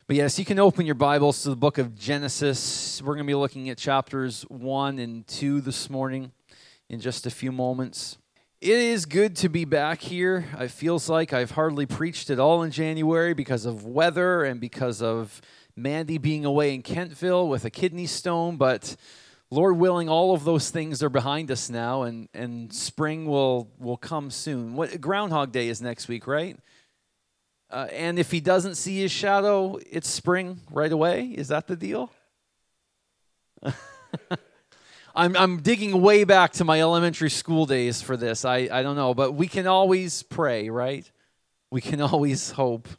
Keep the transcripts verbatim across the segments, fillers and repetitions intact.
But yes, you can open your Bibles to the book of Genesis. We're going to be looking at chapters one and two this morning in just a few moments. It is good to be back here. It feels like I've hardly preached at all in January because of weather and because of Mandy being away in Kentville with a kidney stone, but Lord willing, all of those things are behind us now, and, and spring will, will come soon. What Groundhog Day is next week, right? Uh, and if he doesn't see his shadow, it's spring right away. Is that the deal? I'm I'm digging way back to my elementary school days for this. I, I don't know, but we can always pray, right? We can always hope.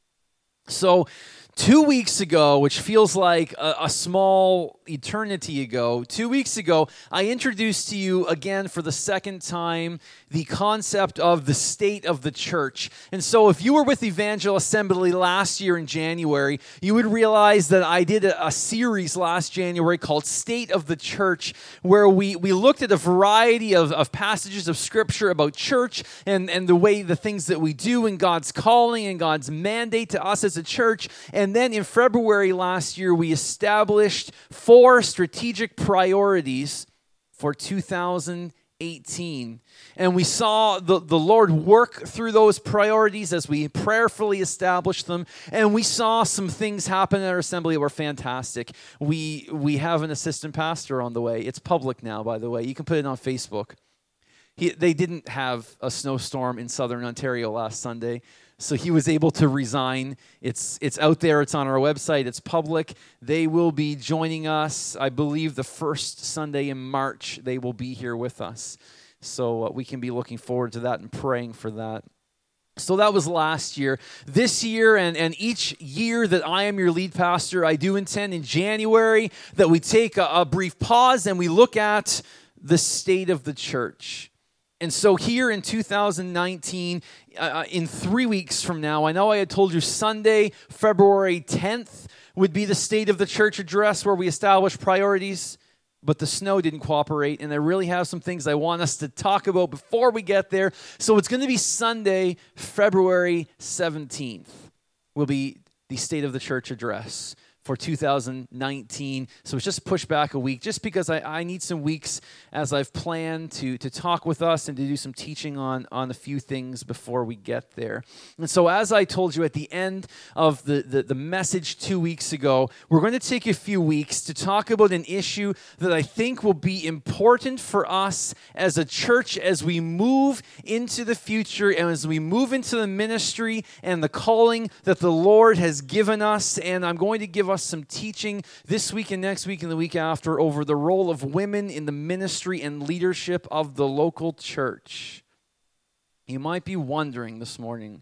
So two weeks ago, which feels like a, a small eternity ago, two weeks ago, I introduced to you again for the second time the concept of the state of the church. And so if you were with Evangel Assembly last year in January, you would realize that I did a, a series last January called State of the Church, where we, we looked at a variety of, of passages of Scripture about church and, and the way the things that we do and God's calling and God's mandate to us as a church. And then in February last year, we established four strategic priorities for two thousand eighteen. And we saw the, the Lord work through those priorities as we prayerfully established them. And we saw some things happen at our assembly that were fantastic. We, we have an assistant pastor on the way. It's public now, by the way. You can put it on Facebook. He, they didn't have a snowstorm in southern Ontario last Sunday, so he was able to resign. It's it's out there. It's on our website. It's public. They will be joining us, I believe, the first Sunday in March. They will be here with us. So uh, we can be looking forward to that and praying for that. So that was last year. This year and, and each year that I am your lead pastor, I do intend in January that we take a, a brief pause and we look at the state of the church. And so here in two thousand nineteen, uh, in three weeks from now, I know I had told you Sunday, February tenth, would be the State of the Church address where we establish priorities, but the snow didn't cooperate, and I really have some things I want us to talk about before we get there. So it's going to be Sunday, February seventeenth, will be the State of the Church address for two thousand nineteen. So it's just pushed back a week just because I, I need some weeks as I've planned to, to talk with us and to do some teaching on, on a few things before we get there. And so as I told you at the end of the, the, the message two weeks ago, we're going to take a few weeks to talk about an issue that I think will be important for us as a church as we move into the future and as we move into the ministry and the calling that the Lord has given us. And I'm going to give us some teaching this week and next week and the week after over the role of women in the ministry and leadership of the local church. You might be wondering this morning,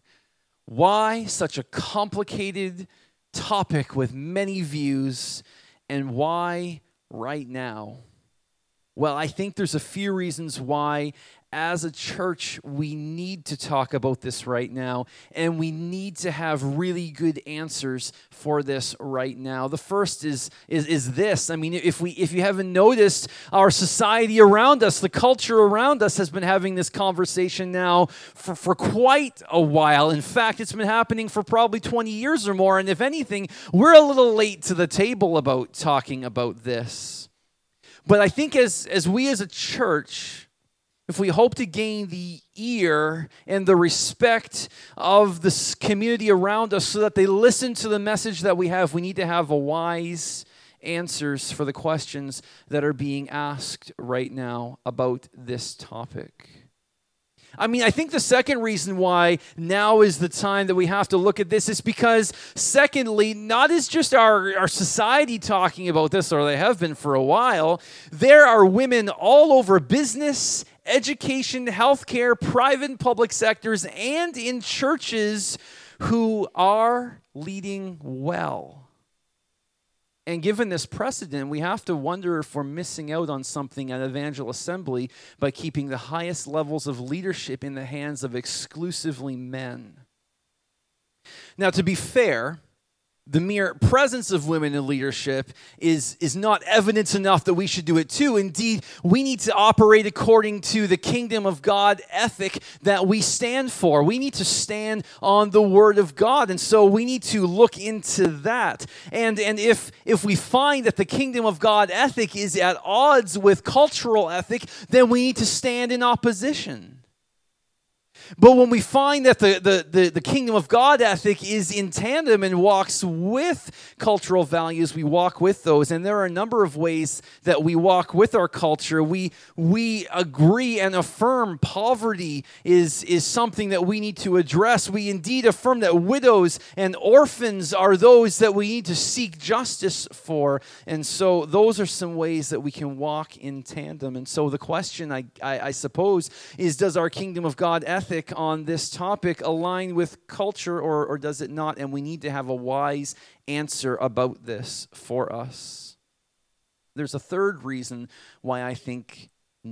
why such a complicated topic with many views, and why right now? Well, I think there's a few reasons why as a church, we need to talk about this right now, and we need to have really good answers for this right now. The first is, is, is this. I mean, if we if you haven't noticed, our society around us, the culture around us has been having this conversation now for, for quite a while. In fact, it's been happening for probably twenty years or more, and if anything, we're a little late to the table about talking about this. But I think as, as we as a church, if we hope to gain the ear and the respect of this community around us so that they listen to the message that we have, we need to have a wise answers for the questions that are being asked right now about this topic. I mean, I think the second reason why now is the time that we have to look at this is because, secondly, not is just our, our society talking about this, or they have been for a while. There are women all over business, education, healthcare, private and public sectors, and in churches who are leading well. And given this precedent, we have to wonder if we're missing out on something at Evangel Assembly by keeping the highest levels of leadership in the hands of exclusively men. Now, to be fair, the mere presence of women in leadership is, is not evidence enough that we should do it too. Indeed, we need to operate according to the kingdom of God ethic that we stand for. We need to stand on the word of God. And so we need to look into that. And, and if, if we find that the kingdom of God ethic is at odds with cultural ethic, then we need to stand in opposition. But when we find that the, the, the, the kingdom of God ethic is in tandem and walks with cultural values, we walk with those. And there are a number of ways that we walk with our culture. We, we agree and affirm poverty is, is something that we need to address. We indeed affirm that widows and orphans are those that we need to seek justice for. And so those are some ways that we can walk in tandem. And so the question, I, I, I suppose, is does our kingdom of God ethic on this topic align with culture, or, or does it not? And we need to have a wise answer about this for us. There's a third reason why I think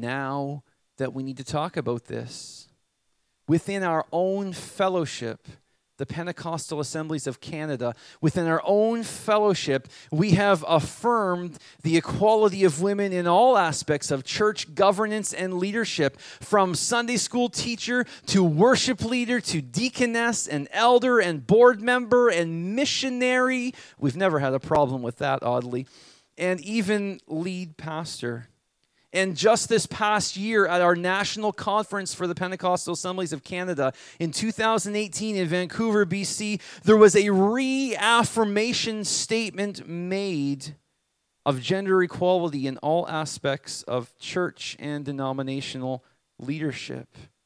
now that we need to talk about this. Within our own fellowship, the Pentecostal Assemblies of Canada, within our own fellowship, we have affirmed the equality of women in all aspects of church governance and leadership, from Sunday school teacher to worship leader to deaconess and elder and board member and missionary. We've never had a problem with that, oddly. And even lead pastor. And just this past year at our national conference for the Pentecostal Assemblies of Canada in two thousand eighteen in Vancouver, B C, there was a reaffirmation statement made of gender equality in all aspects of church and denominational leadership.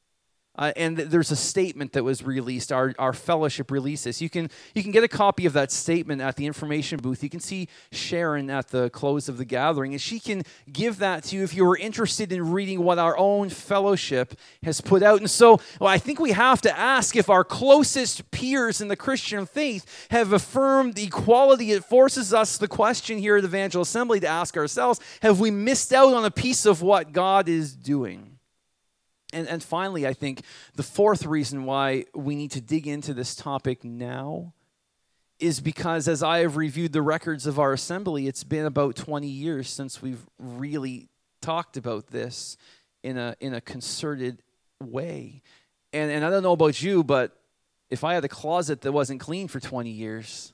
Uh, and th- there's a statement that was released. Our, our fellowship released this. You can, you can get a copy of that statement at the information booth. You can see Sharon at the close of the gathering, and she can give that to you if you are interested in reading what our own fellowship has put out. And so well, I think we have to ask if our closest peers in the Christian faith have affirmed equality. It forces us the question here at Evangel Assembly to ask ourselves, have we missed out on a piece of what God is doing? And, and finally, I think the fourth reason why we need to dig into this topic now is because as I have reviewed the records of our assembly, it's been about twenty years since we've really talked about this in a in a concerted way. And, and I don't know about you, but if I had a closet that wasn't clean for twenty years,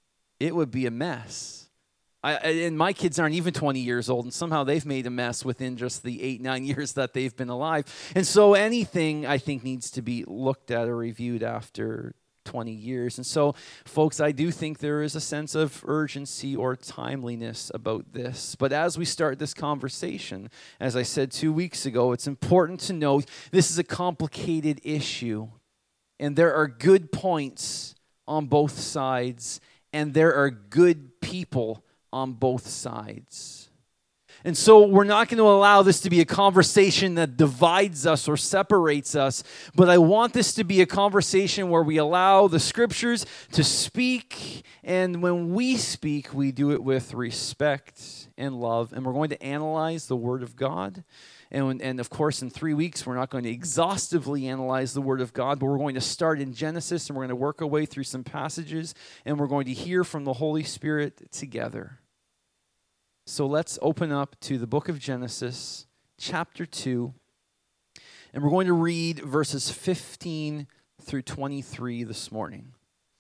it would be a mess. I, and my kids aren't even twenty years old, and somehow they've made a mess within just the eight, nine years that they've been alive. And so anything, I think, needs to be looked at or reviewed after twenty years. And so, folks, I do think there is a sense of urgency or timeliness about this. But as we start this conversation, as I said two weeks ago, it's important to note this is a complicated issue, and there are good points on both sides, and there are good people on both sides. And so we're not going to allow this to be a conversation that divides us or separates us, but I want this to be a conversation where we allow the scriptures to speak, and when we speak, we do it with respect and love, and we're going to analyze the Word of God. And, and of course, in three weeks, we're not going to exhaustively analyze the Word of God, but we're going to start in Genesis, and we're going to work our way through some passages, and we're going to hear from the Holy Spirit together. So let's open up to the book of Genesis, chapter two, and we're going to read verses fifteen through twenty-three this morning.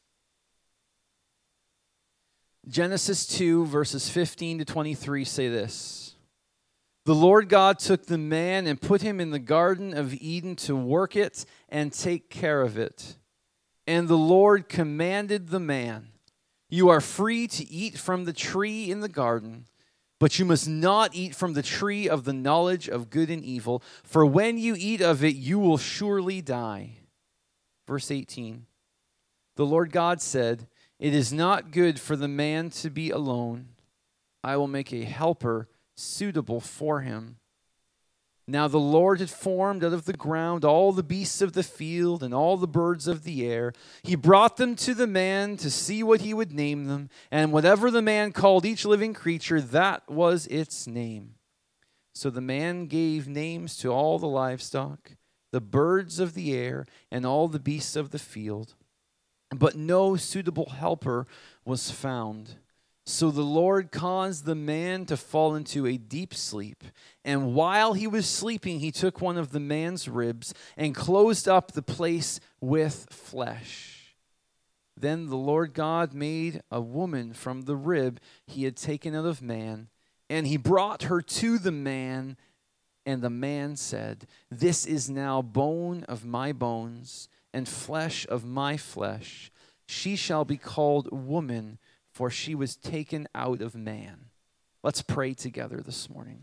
Genesis two, verses fifteen to twenty-three say this. The Lord God took the man and put him in the Garden of Eden to work it and take care of it. And the Lord commanded the man, you are free to eat from the tree in the garden, but you must not eat from the tree of the knowledge of good and evil, for when you eat of it, you will surely die. Verse eighteen, the Lord God said, it is not good for the man to be alone. I will make a helper suitable for him. Now the Lord had formed out of the ground all the beasts of the field and all the birds of the air. He brought them to the man to see what he would name them, and whatever the man called each living creature, that was its name. So the man gave names to all the livestock, the birds of the air, and all the beasts of the field. but no suitable helper was found. So the Lord caused the man to fall into a deep sleep. And while he was sleeping, he took one of the man's ribs and closed up the place with flesh. Then the Lord God made a woman from the rib he had taken out of man, and he brought her to the man. And the man said, "This is now bone of my bones and flesh of my flesh. She shall be called woman, for she was taken out of man." Let's pray together this morning.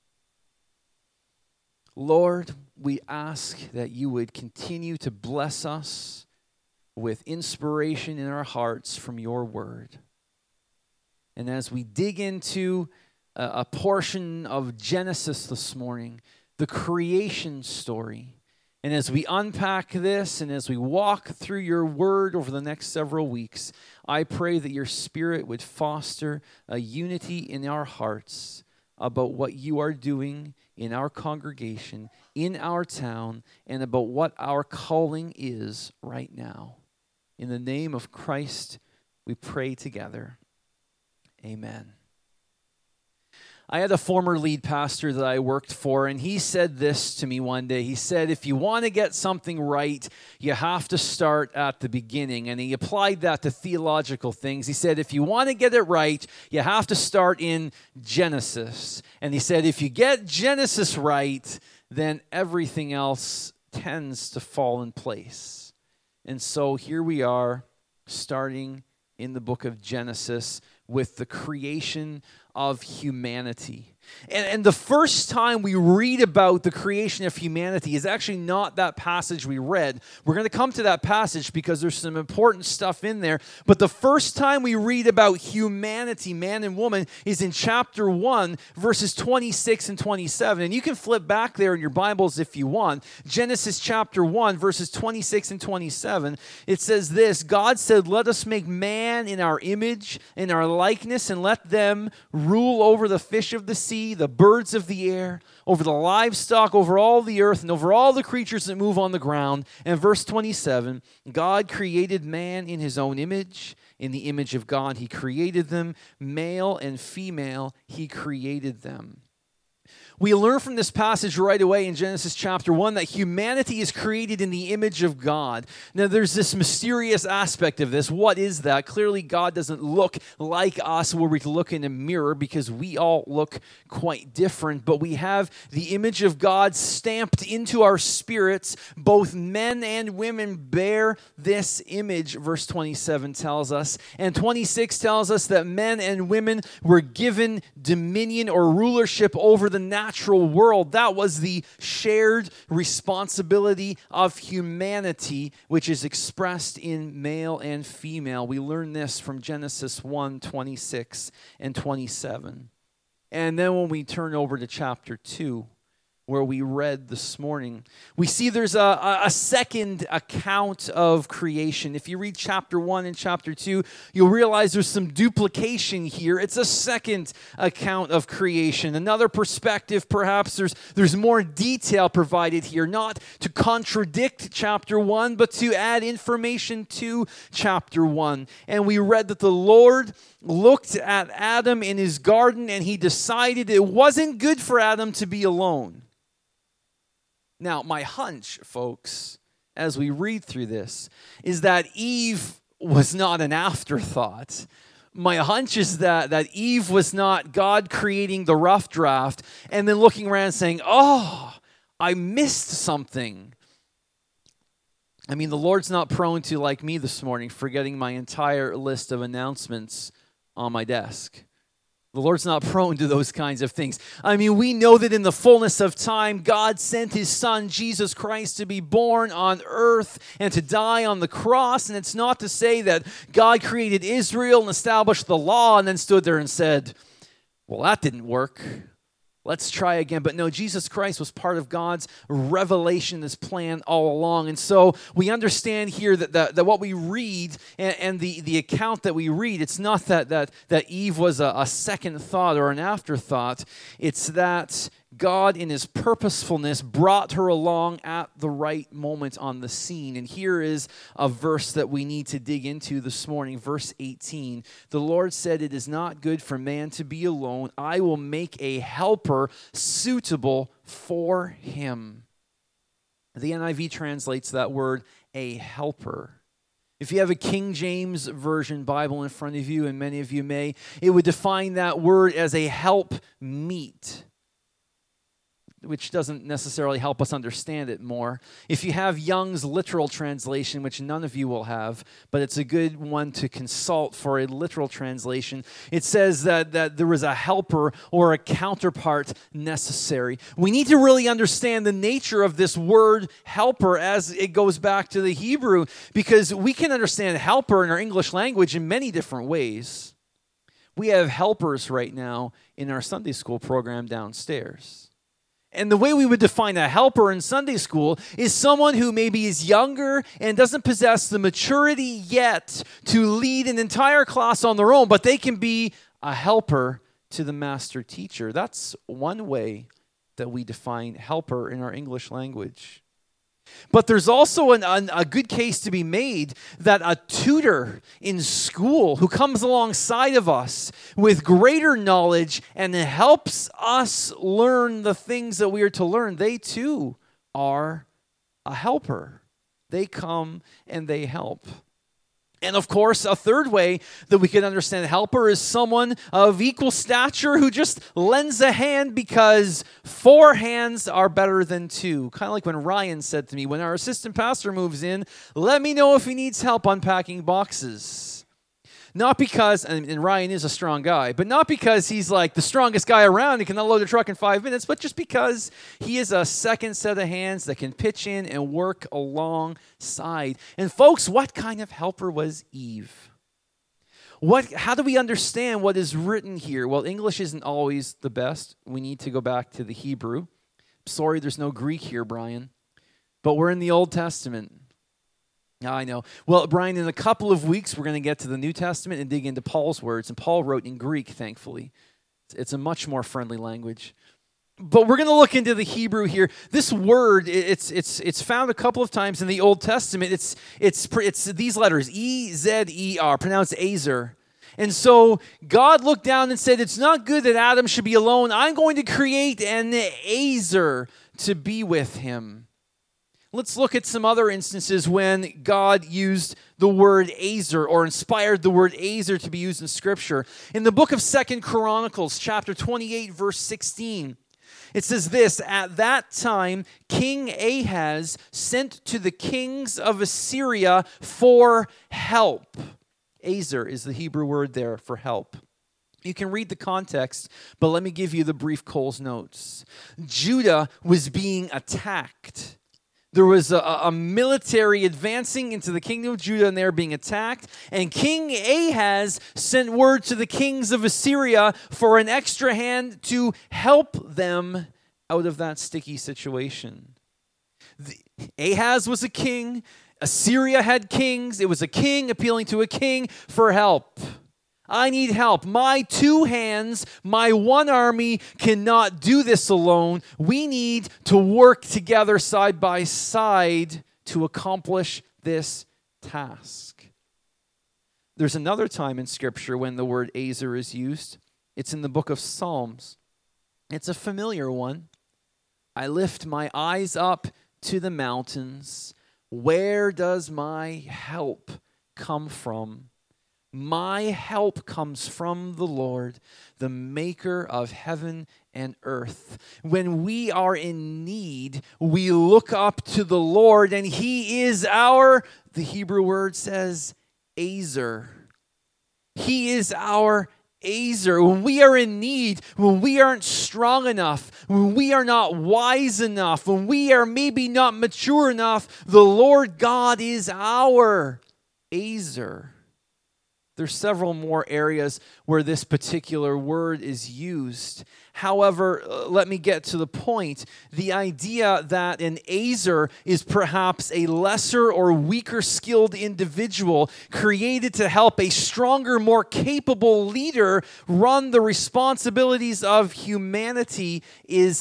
Lord, we ask that you would continue to bless us with inspiration in our hearts from your word. And as we dig into a, a portion of Genesis this morning, the creation story, and as we unpack this and as we walk through your word over the next several weeks, I pray that your Spirit would foster a unity in our hearts about what you are doing in our congregation, in our town, and about what our calling is right now. In the name of Christ, we pray together. Amen. I had a former lead pastor that I worked for, and he said this to me one day. He said, if you want to get something right, you have to start at the beginning. And he applied that to theological things. He said, if you want to get it right, you have to start in Genesis. And he said, if you get Genesis right, then everything else tends to fall in place. And so here we are, starting in the book of Genesis with the creation of humanity. And, and the first time we read about the creation of humanity is actually not that passage we read. We're going to come to that passage because there's some important stuff in there. But the first time we read about humanity, man and woman, is in chapter one, verses twenty-six and twenty-seven. And you can flip back there in your Bibles if you want. Genesis chapter one, verses twenty-six and twenty-seven. It says this, God said, "Let us make man in our image, in our likeness, and let them rule over the fish of the sea, the birds of the air, over the livestock, over all the earth, and over all the creatures that move on the ground." And verse twenty-seven, God created man in his own image. In the image of God he created them. Male and female he created them. We learn from this passage right away in Genesis chapter one that humanity is created in the image of God. Now, there's this mysterious aspect of this. What is that? Clearly, God doesn't look like us where we can look in a mirror because we all look quite different. But we have the image of God stamped into our spirits. Both men and women bear this image, verse twenty-seven tells us. And twenty-six tells us that men and women were given dominion or rulership over the natural natural world. That was the shared responsibility of humanity, which is expressed in male and female. We learn this from Genesis one, twenty-six and twenty-seven. And then when we turn over to chapter two, where we read this morning, we see there's a, a second account of creation. If you read chapter one and chapter two, you'll realize there's some duplication here. It's a second account of creation. Another perspective, perhaps, there's, there's more detail provided here, not to contradict chapter one, but to add information to chapter one. And we read that the Lord looked at Adam in his garden, and he decided it wasn't good for Adam to be alone. Now, my hunch, folks, as we read through this, is that Eve was not an afterthought. My hunch is that, that Eve was not God creating the rough draft and then looking around and saying, oh, I missed something. I mean, the Lord's not prone to, like me this morning, forgetting my entire list of announcements on my desk. The Lord's not prone to those kinds of things. I mean, we know that in the fullness of time, God sent his Son, Jesus Christ, to be born on earth and to die on the cross. And it's not to say that God created Israel and established the law and then stood there and said, well, that didn't work. Let's try again. But no, Jesus Christ was part of God's revelation, this plan all along. And so we understand here that, that, that what we read and, and the, the account that we read, it's not that that, that Eve was a, a second thought or an afterthought. It's that God in his purposefulness brought her along at the right moment on the scene. And here is a verse that we need to dig into this morning, verse eighteen. The Lord said, "It is not good for man to be alone. I will make a helper suitable for him." The N I V translates that word, a helper. If you have a King James Version Bible in front of you, and many of you may, it would define that word as a help meet, which doesn't necessarily help us understand it more. If you have Young's literal translation, which none of you will have, but it's a good one to consult for a literal translation, it says that, that there was a helper or a counterpart necessary. We need to really understand the nature of this word helper as it goes back to the Hebrew, because we can understand helper in our English language in many different ways. We have helpers right now in our Sunday school program downstairs. And the way we would define a helper in Sunday school is someone who maybe is younger and doesn't possess the maturity yet to lead an entire class on their own, but they can be a helper to the master teacher. That's one way that we define helper in our English language. But there's also an, an, a good case to be made that a tutor in school who comes alongside of us with greater knowledge and helps us learn the things that we are to learn, they too are a helper. They come and they help. And of course, a third way that we can understand a helper is someone of equal stature who just lends a hand because four hands are better than two. Kind of like when Ryan said to me, when our assistant pastor moves in, let me know if he needs help unpacking boxes. Not because, and, and Ryan is a strong guy, but not because he's like the strongest guy around and can unload a truck in five minutes, but just because he is a second set of hands that can pitch in and work alongside. And folks, what kind of helper was Eve? What? How do we understand what is written here? Well, English isn't always the best. We need to go back to the Hebrew. Sorry, there's no Greek here, Brian, but we're in the Old Testament. I know. Well, Brian, in a couple of weeks, we're going to get to the New Testament and dig into Paul's words. And Paul wrote in Greek, thankfully. It's a much more friendly language. But we're going to look into the Hebrew here. This word, it's it's it's found a couple of times in the Old Testament. It's it's it's these letters, E Z E R, pronounced Azer. And so God looked down and said, it's not good that Adam should be alone. I'm going to create an Azer to be with him. Let's look at some other instances when God used the word Azer or inspired the word Azer to be used in Scripture. In the book of Second Chronicles, chapter twenty-eight, verse sixteen, it says this, "At that time, King Ahaz sent to the kings of Assyria for help." Azer is the Hebrew word there for help. You can read the context, but let me give you the brief Cole's notes. Judah was being attacked. There was a, a military advancing into the kingdom of Judah, and they were being attacked. And King Ahaz sent word to the kings of Assyria for an extra hand to help them out of that sticky situation. The, Ahaz was a king. Assyria had kings. It was a king appealing to a king for help. I need help. My two hands, my one army cannot do this alone. We need to work together side by side to accomplish this task. There's another time in Scripture when the word Azer is used. It's in the book of Psalms. It's a familiar one. I lift my eyes up to the mountains. Where does my help come from? My help comes from the Lord, the maker of heaven and earth. When we are in need, we look up to the Lord, and He is our, the Hebrew word says, Azer. He is our Azer. When we are in need, when we aren't strong enough, when we are not wise enough, when we are maybe not mature enough, the Lord God is our Azer. There's several more areas where this particular word is used. However, let me get to the point. The idea that an Azer is perhaps a lesser or weaker skilled individual created to help a stronger, more capable leader run the responsibilities of humanity is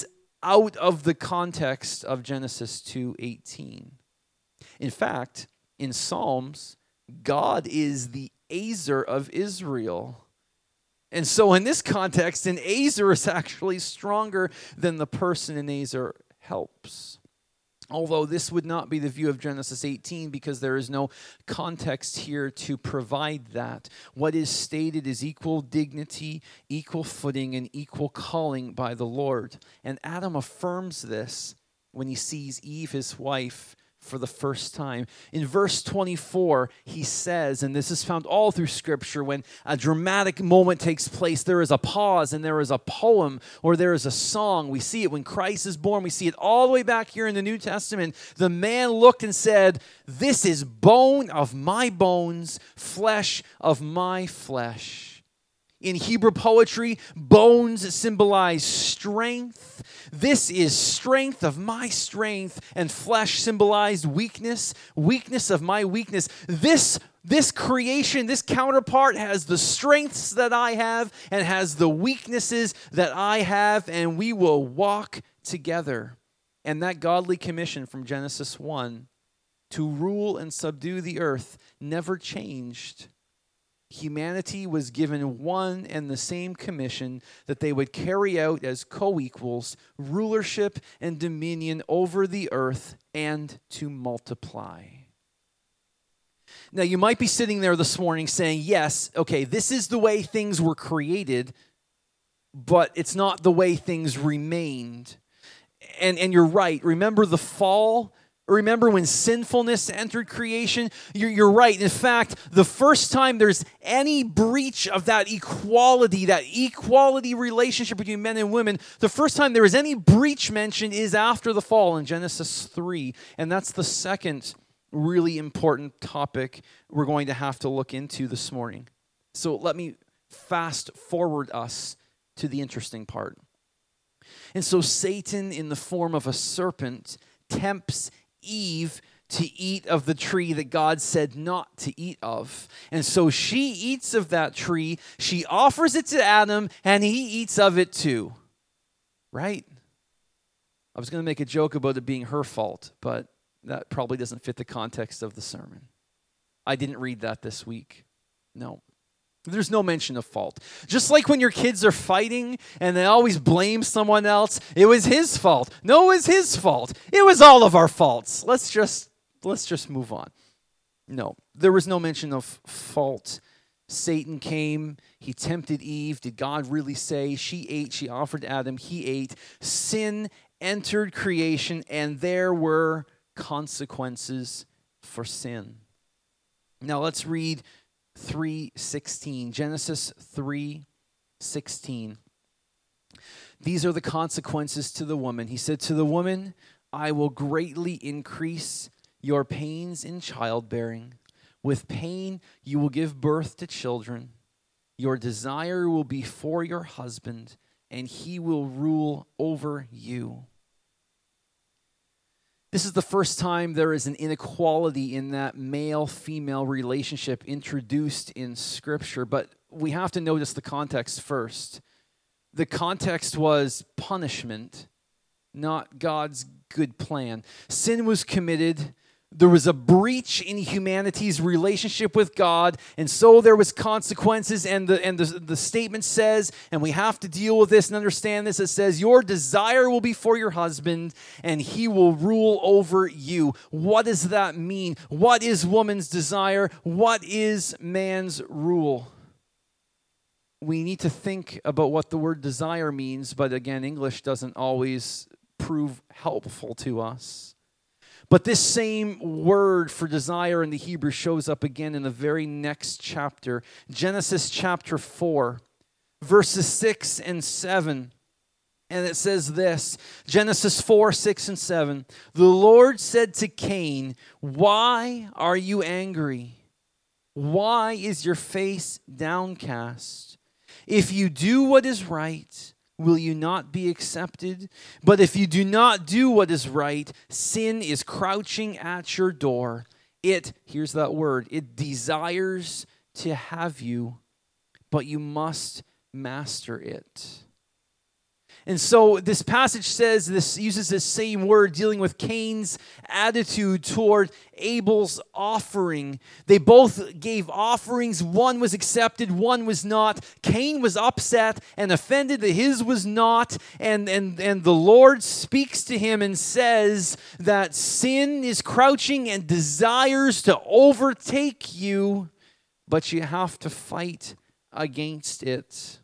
out of the context of Genesis two eighteen. In fact, in Psalms, God is the Ezer of Israel. And so in this context, an Ezer is actually stronger than the person an Ezer helps. Although this would not be the view of Genesis eighteen because there is no context here to provide that. What is stated is equal dignity, equal footing, and equal calling by the Lord. And Adam affirms this when he sees Eve, his wife, for the first time. In verse twenty-four, he says, and this is found all through Scripture, when a dramatic moment takes place, there is a pause and there is a poem or there is a song. We see it when Christ is born. We see it all the way back here in the New Testament. The man looked and said, "This is bone of my bones, flesh of my flesh." In Hebrew poetry, bones symbolize strength. This is strength of my strength, and flesh symbolized weakness, weakness of my weakness. This, this creation, this counterpart has the strengths that I have and has the weaknesses that I have, and we will walk together. And that godly commission from Genesis one to rule and subdue the earth never changed. Humanity was given one and the same commission that they would carry out as co-equals rulership and dominion over the earth and to multiply. Now, you might be sitting there this morning saying, yes, okay, this is the way things were created, but it's not the way things remained. And, and you're right. Remember the fall? Remember when sinfulness entered creation? You're, you're right. In fact, the first time there's any breach of that equality, that equality relationship between men and women, the first time there is any breach mentioned is after the fall in Genesis three. And that's the second really important topic we're going to have to look into this morning. So let me fast forward us to the interesting part. And so Satan, in the form of a serpent, tempts Eve to eat of the tree that God said not to eat of. And so she eats of that tree, she offers it to Adam, and he eats of it too. Right? I was going to make a joke about it being her fault, but that probably doesn't fit the context of the sermon. I didn't read that this week. No. There's no mention of fault. Just like when your kids are fighting and they always blame someone else, it was his fault. No, it was his fault. It was all of our faults. Let's just let's just move on. No, there was no mention of fault. Satan came, he tempted Eve. Did God really say? She ate, she offered Adam, he ate. Sin entered creation, and there were consequences for sin. Now let's read three sixteen. Genesis three sixteen. These are the consequences to the woman. He said to the woman, I will greatly increase your pains in childbearing. With pain you will give birth to children. Your desire will be for your husband, and he will rule over you. This is the first time there is an inequality in that male-female relationship introduced in Scripture, but we have to notice the context first. The context was punishment, not God's good plan. Sin was committed. There was a breach in humanity's relationship with God, and so there was consequences, and the and the, the statement says, and we have to deal with this and understand this, it says, your desire will be for your husband, and he will rule over you. What does that mean? What is woman's desire? What is man's rule? We need to think about what the word desire means, but again, English doesn't always prove helpful to us. But this same word for desire in the Hebrew shows up again in the very next chapter, Genesis chapter four, verses six and seven. And it says this, Genesis four, six and seven. The Lord said to Cain, why are you angry? Why is your face downcast? If you do what is right, will you not be accepted? But if you do not do what is right, sin is crouching at your door. It, here's that word, it desires to have you, but you must master it. And so this passage says, this uses this same word dealing with Cain's attitude toward Abel's offering. They both gave offerings. One was accepted, one was not. Cain was upset and offended that his was not. And, and, and the Lord speaks to him and says that sin is crouching and desires to overtake you, but you have to fight against it.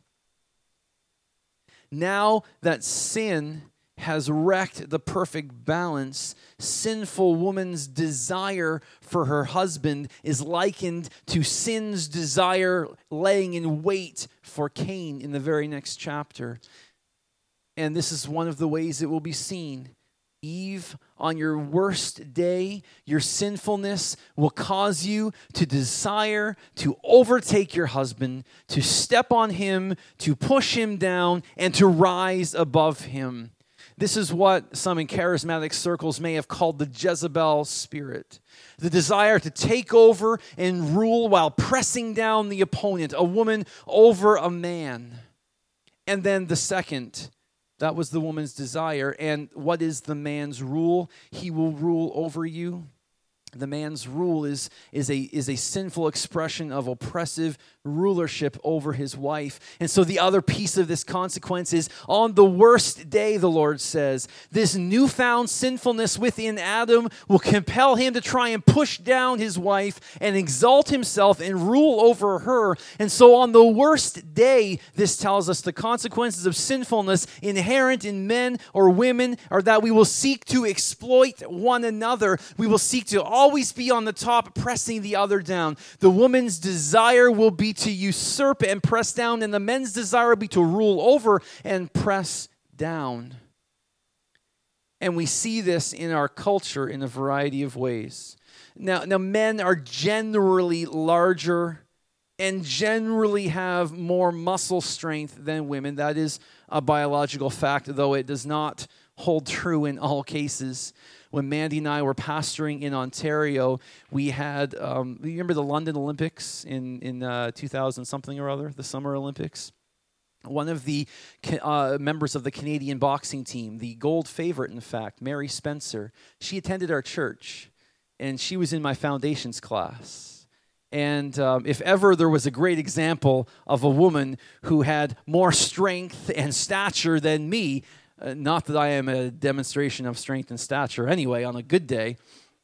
Now that sin has wrecked the perfect balance, sinful woman's desire for her husband is likened to sin's desire laying in wait for Cain in the very next chapter. And this is one of the ways it will be seen. Eve, on your worst day, your sinfulness will cause you to desire to overtake your husband, to step on him, to push him down, and to rise above him. This is what some in charismatic circles may have called the Jezebel spirit. The desire to take over and rule while pressing down the opponent, a woman over a man. And then the second, that was the woman's desire. And what is the man's rule? He will rule over you. The man's rule is, is, a, is a sinful expression of oppressive rulership over his wife. And so the other piece of this consequence is, on the worst day, the Lord says, this newfound sinfulness within Adam will compel him to try and push down his wife and exalt himself and rule over her. And so on the worst day, this tells us the consequences of sinfulness inherent in men or women are that we will seek to exploit one another. We will seek to always be on the top, pressing the other down. The woman's desire will be to usurp and press down, and the men's desire will be to rule over and press down. And we see this in our culture in a variety of ways. Now, now men are generally larger and generally have more muscle strength than women. That is a biological fact, though it does not hold true in all cases. When Mandy and I were pastoring in Ontario, we had, um, you remember the London Olympics in, in uh, two thousand something or other, the Summer Olympics? One of the uh, members of the Canadian boxing team, the gold favorite, in fact, Mary Spencer, she attended our church, and she was in my foundations class. And um, if ever there was a great example of a woman who had more strength and stature than me, Uh, not that I am a demonstration of strength and stature anyway on a good day,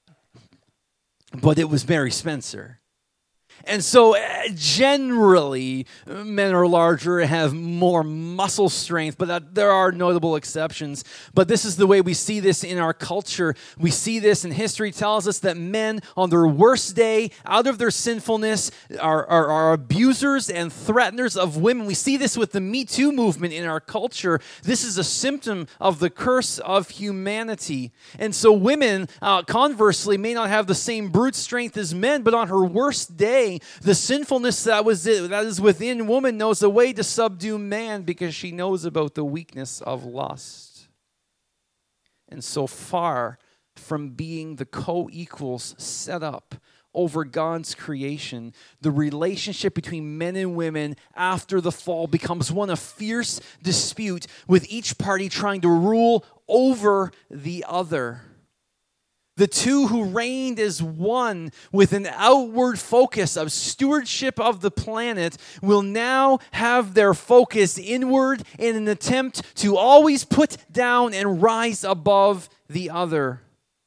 but it was Mary Spencer. And so uh, generally, men are larger and have more muscle strength, but that, there are notable exceptions. But this is the way we see this in our culture. We see this, and history tells us that men on their worst day, out of their sinfulness, are, are, are abusers and threateners of women. We see this with the Me Too movement in our culture. This is a symptom of the curse of humanity. And so women, uh, conversely, may not have the same brute strength as men, but on her worst day, the sinfulness that was that is within woman knows a way to subdue man because she knows about the weakness of lust. And so far from being the co-equals set up over God's creation, the relationship between men and women after the fall becomes one of fierce dispute, with each party trying to rule over the other. The two who reigned as one with an outward focus of stewardship of the planet will now have their focus inward in an attempt to always put down and rise above the other.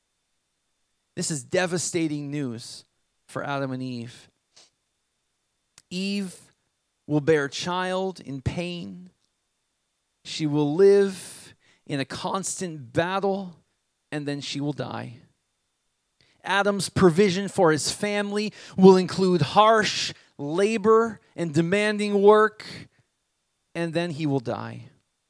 This is devastating news for Adam and Eve. Eve will bear a child in pain. She will live in a constant battle, and then she will die. Adam's provision for his family will include harsh labor and demanding work, and then he will die.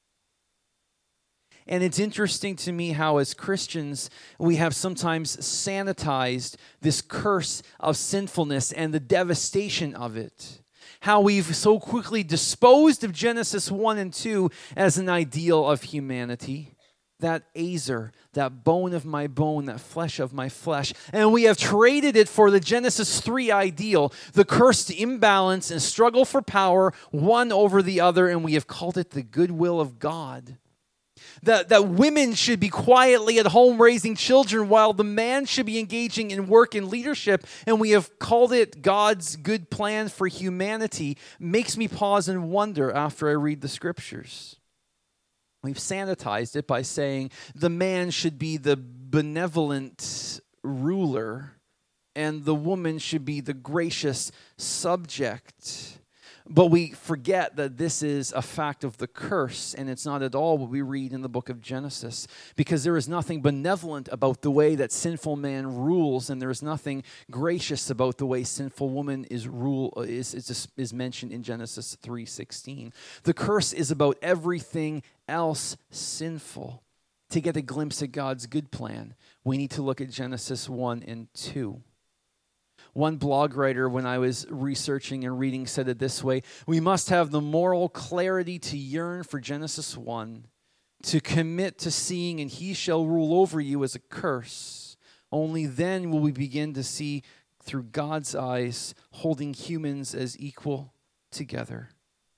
And it's interesting to me how, as Christians, we have sometimes sanitized this curse of sinfulness and the devastation of it. How we've so quickly disposed of Genesis one and two as an ideal of humanity. That azer, that bone of my bone, that flesh of my flesh. And we have traded it for the Genesis three ideal, the cursed imbalance and struggle for power, one over the other, and we have called it the goodwill of God. That, that women should be quietly at home raising children while the man should be engaging in work and leadership, and we have called it God's good plan for humanity, makes me pause and wonder after I read the scriptures. We've sanitized it by saying the man should be the benevolent ruler and the woman should be the gracious subject. But we forget that this is a fact of the curse, and it's not at all what we read in the book of Genesis, because there is nothing benevolent about the way that sinful man rules, and there is nothing gracious about the way sinful woman is rule is is, is mentioned in Genesis three sixteen. The curse is about everything else sinful. To get a glimpse at God's good plan, we need to look at Genesis one and two. One blog writer, when I was researching and reading, said it this way: we must have the moral clarity to yearn for Genesis one, to commit to seeing, and he shall rule over you as a curse. Only then will we begin to see through God's eyes, holding humans as equal together.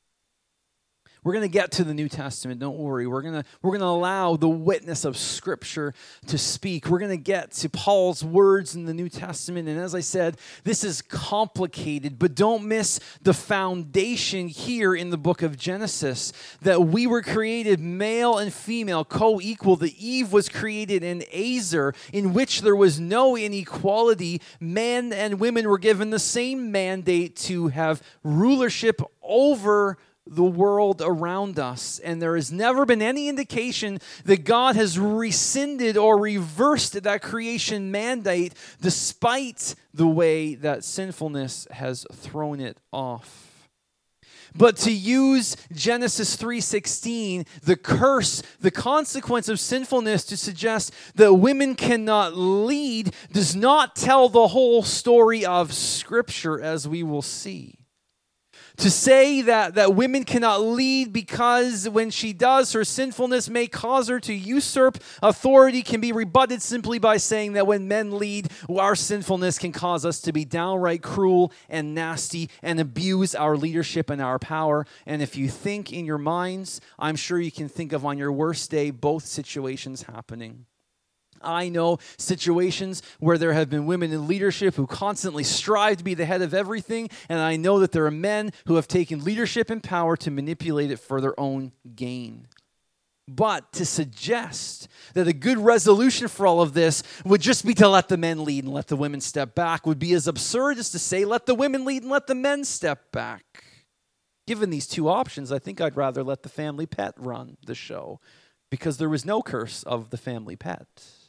We're going to get to the New Testament, don't worry. We're going to we're going to allow the witness of Scripture to speak. We're going to get to Paul's words in the New Testament. And as I said, this is complicated, but don't miss the foundation here in the book of Genesis, that we were created male and female, co-equal. The Eve was created in Azer, in which there was no inequality. Men and women were given the same mandate to have rulership over the world around us, and there has never been any indication that God has rescinded or reversed that creation mandate, despite the way that sinfulness has thrown it off. But to use Genesis three sixteen, the curse, the consequence of sinfulness, to suggest that women cannot lead, does not tell the whole story of Scripture, as we will see. To say that, that women cannot lead because when she does, her sinfulness may cause her to usurp authority can be rebutted simply by saying that when men lead, our sinfulness can cause us to be downright cruel and nasty and abuse our leadership and our power. And if you think in your minds, I'm sure you can think of on your worst day both situations happening. I know situations where there have been women in leadership who constantly strive to be the head of everything, and I know that there are men who have taken leadership and power to manipulate it for their own gain. But to suggest that a good resolution for all of this would just be to let the men lead and let the women step back would be as absurd as to say let the women lead and let the men step back. Given these two options, I think I'd rather let the family pet run the show, because there was no curse of the family pet.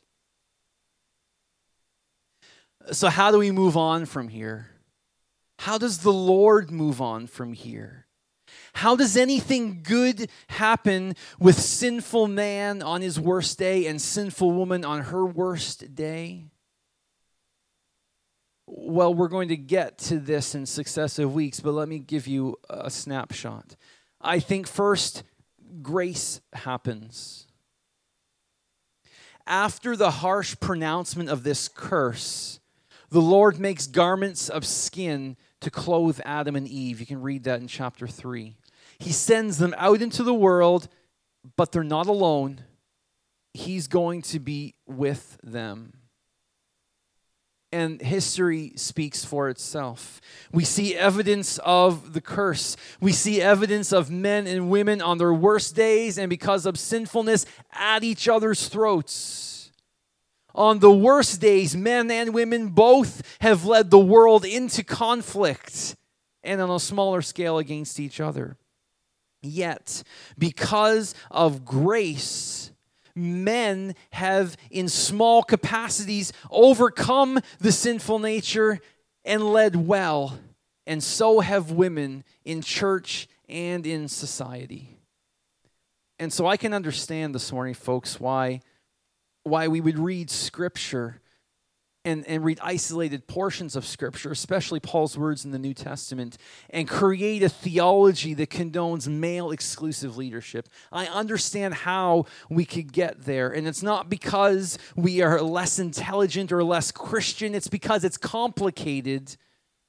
So how do we move on from here? How does the Lord move on from here? How does anything good happen with sinful man on his worst day and sinful woman on her worst day? Well, we're going to get to this in successive weeks, but let me give you a snapshot. I think first, grace happens. After the harsh pronouncement of this curse, the Lord makes garments of skin to clothe Adam and Eve. You can read that in chapter three. He sends them out into the world, but they're not alone. He's going to be with them. And history speaks for itself. We see evidence of the curse. We see evidence of men and women on their worst days and because of sinfulness at each other's throats. On the worst days, men and women both have led the world into conflict and on a smaller scale against each other. Yet, because of grace, men have in small capacities overcome the sinful nature and led well, and so have women in church and in society. And so I can understand this morning, folks, why why we would read Scripture and, and read isolated portions of Scripture, especially Paul's words in the New Testament, and create a theology that condones male-exclusive leadership. I understand how we could get there, and it's not because we are less intelligent or less Christian. It's because it's complicated,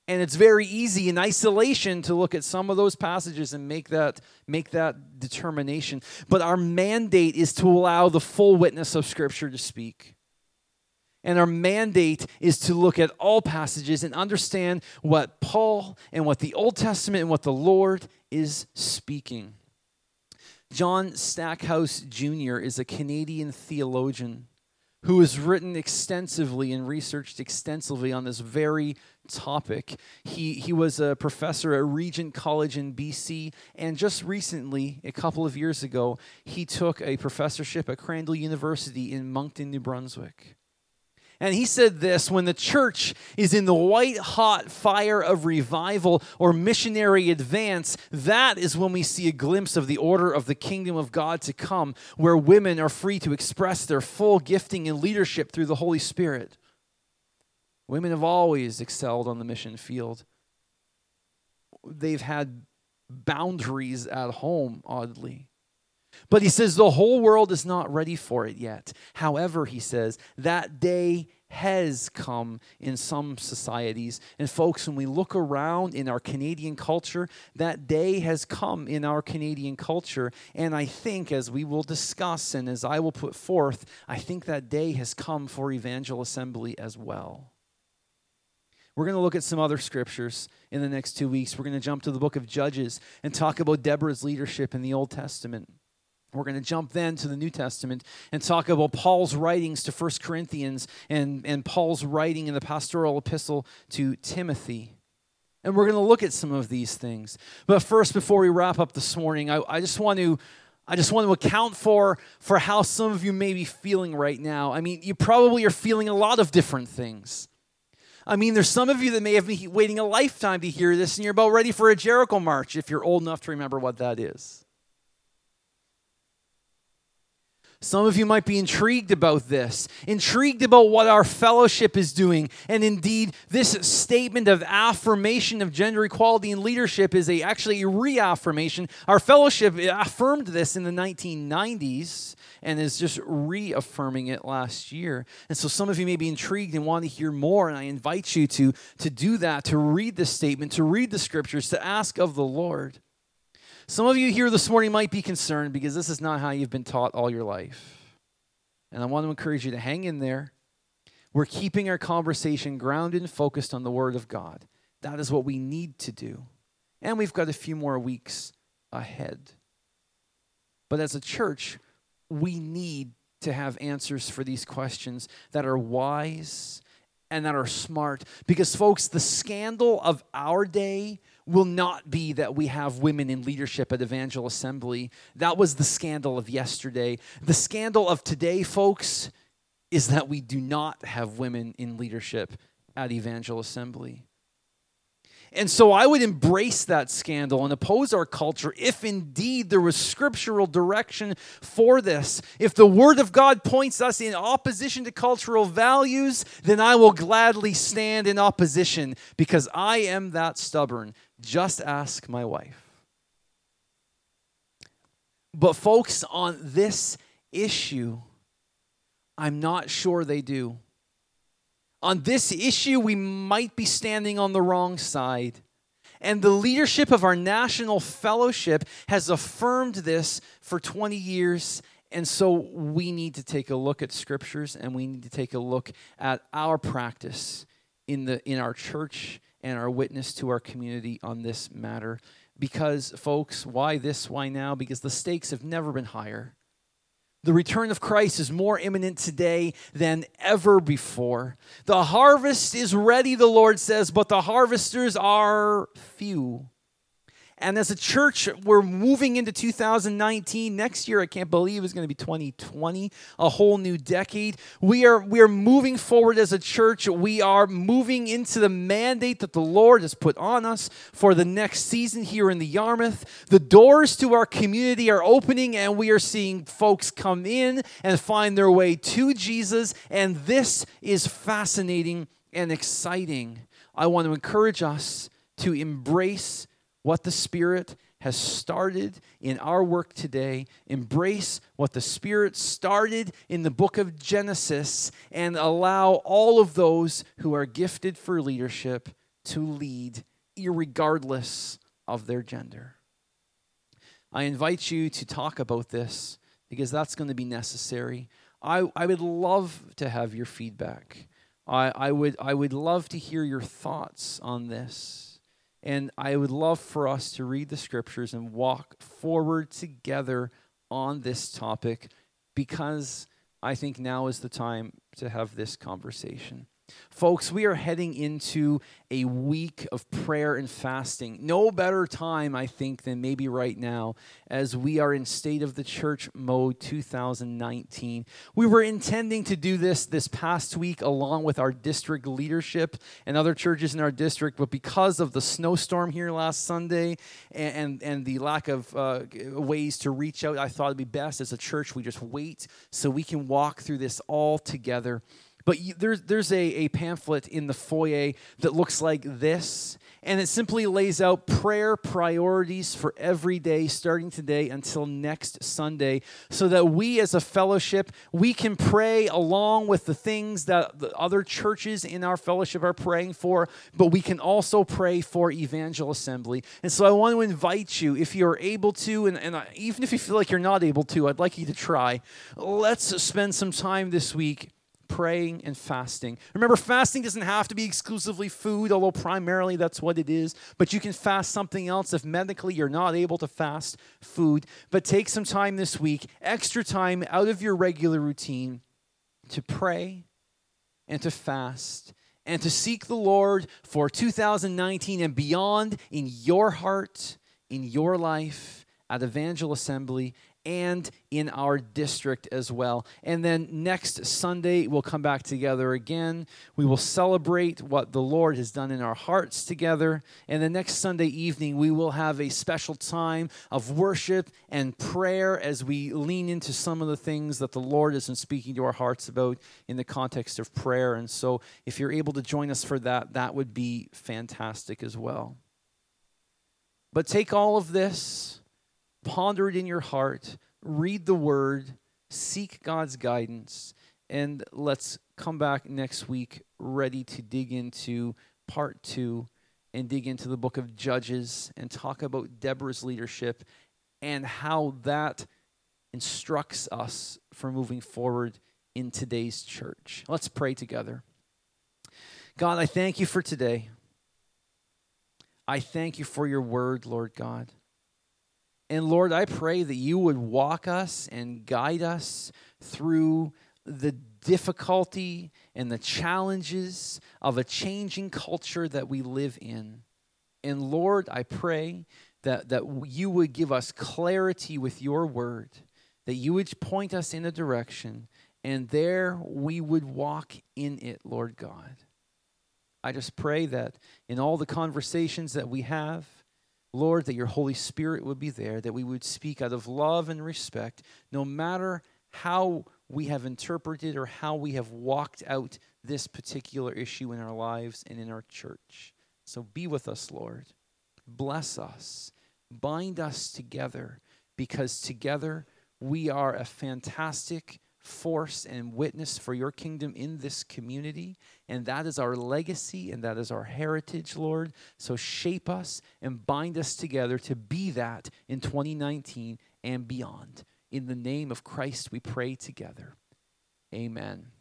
And it's very easy in isolation to look at some of those passages and make that, make that determination. But our mandate is to allow the full witness of Scripture to speak. And our mandate is to look at all passages and understand what Paul and what the Old Testament and what the Lord is speaking. John Stackhouse Junior is a Canadian theologian who has written extensively and researched extensively on this very topic. He he was a professor at Regent College in B C, and just recently, a couple of years ago, he took a professorship at Crandall University in Moncton, New Brunswick. And he said this: when the church is in the white-hot fire of revival or missionary advance, that is when we see a glimpse of the order of the kingdom of God to come, where women are free to express their full gifting and leadership through the Holy Spirit. Women have always excelled on the mission field. They've had boundaries at home, oddly. But he says the whole world is not ready for it yet. However, he says, that day has come in some societies. And folks, when we look around in our Canadian culture, that day has come in our Canadian culture. And I think, as we will discuss and as I will put forth, I think that day has come for Evangel Assembly as well. We're going to look at some other scriptures in the next two weeks. We're going to jump to the book of Judges and talk about Deborah's leadership in the Old Testament. We're going to jump then to the New Testament and talk about Paul's writings to First Corinthians and, and Paul's writing in the pastoral epistle to Timothy. And we're going to look at some of these things. But first, before we wrap up this morning, I, I just want to I just want to account for, for how some of you may be feeling right now. I mean, you probably are feeling a lot of different things. I mean, there's some of you that may have been waiting a lifetime to hear this, and you're about ready for a Jericho march, if you're old enough to remember what that is. Some of you might be intrigued about this, intrigued about what our fellowship is doing. And indeed, this statement of affirmation of gender equality in leadership is a, actually a reaffirmation. Our fellowship affirmed this in the nineteen nineties and is just reaffirming it last year. And so some of you may be intrigued and want to hear more, and I invite you to, to do that, to read this statement, to read the scriptures, to ask of the Lord. Some of you here this morning might be concerned because this is not how you've been taught all your life. And I want to encourage you to hang in there. We're keeping our conversation grounded and focused on the Word of God. That is what we need to do. And we've got a few more weeks ahead. But as a church, we need to have answers for these questions that are wise and that are smart. Because, folks, the scandal of our day will not be that we have women in leadership at Evangel Assembly. That was the scandal of yesterday. The scandal of today, folks, is that we do not have women in leadership at Evangel Assembly. And so I would embrace that scandal and oppose our culture if indeed there was scriptural direction for this. If the Word of God points us in opposition to cultural values, then I will gladly stand in opposition because I am that stubborn. Just ask my wife. But folks, on this issue, I'm not sure they do. On this issue, we might be standing on the wrong side. And the leadership of our national fellowship has affirmed this for twenty years. And so we need to take a look at scriptures, and we need to take a look at our practice in the in our church and our witness to our community on this matter. Because, folks, why this, why now? Because the stakes have never been higher. The return of Christ is more imminent today than ever before. The harvest is ready, the Lord says, but the harvesters are few. And as a church, we're moving into two thousand nineteen. Next year, I can't believe it's going to be twenty twenty, a whole new decade. We are, we are moving forward as a church. We are moving into the mandate that the Lord has put on us for the next season here in the Yarmouth. The doors to our community are opening, and we are seeing folks come in and find their way to Jesus. And this is fascinating and exciting. I want to encourage us to embrace what the Spirit has started in our work today. Embrace what the Spirit started in the book of Genesis and allow all of those who are gifted for leadership to lead, irregardless of their gender. I invite you to talk about this because that's going to be necessary. I, I would love to have your feedback. I, I would I would love to hear your thoughts on this. And I would love for us to read the scriptures and walk forward together on this topic, because I think now is the time to have this conversation. Folks, we are heading into a week of prayer and fasting. No better time, I think, than maybe right now, as we are in State of the Church mode two thousand nineteen. We were intending to do this this past week along with our district leadership and other churches in our district, but because of the snowstorm here last Sunday and, and, and the lack of uh, ways to reach out, I thought it'd be best as a church we just wait so we can walk through this all together. But you, there's, there's a, a pamphlet in the foyer that looks like this, and it simply lays out prayer priorities for every day, starting today until next Sunday, so that we as a fellowship, we can pray along with the things that the other churches in our fellowship are praying for, but we can also pray for Evangel Assembly. And so I want to invite you, if you're able to, and, and I, even if you feel like you're not able to, I'd like you to try. Let's spend some time this week praying and fasting. Remember, fasting doesn't have to be exclusively food, although primarily that's what it is. But you can fast something else if medically you're not able to fast food. But take some time this week, extra time out of your regular routine, to pray and to fast and to seek the Lord for two thousand nineteen and beyond in your heart, in your life, at Evangel Assembly, and in our district as well. And then next Sunday, we'll come back together again. We will celebrate what the Lord has done in our hearts together. And the next Sunday evening, we will have a special time of worship and prayer as we lean into some of the things that the Lord has been speaking to our hearts about in the context of prayer. And so if you're able to join us for that, that would be fantastic as well. But take all of this, ponder it in your heart, read the word, seek God's guidance, and let's come back next week ready to dig into part two and dig into the book of Judges and talk about Deborah's leadership and how that instructs us for moving forward in today's church. Let's pray together. God, I thank you for today. I thank you for your word, Lord God. And Lord, I pray that you would walk us and guide us through the difficulty and the challenges of a changing culture that we live in. And Lord, I pray that, that you would give us clarity with your word, that you would point us in a direction, and there we would walk in it, Lord God. I just pray that in all the conversations that we have, Lord, that your Holy Spirit would be there, that we would speak out of love and respect, no matter how we have interpreted or how we have walked out this particular issue in our lives and in our church. So be with us, Lord. Bless us. Bind us together, because together we are a fantastic force and witness for your kingdom in this community, and that is our legacy and that is our heritage, Lord. So shape us and bind us together to be that in twenty nineteen and beyond. In the name of Christ we pray together. Amen.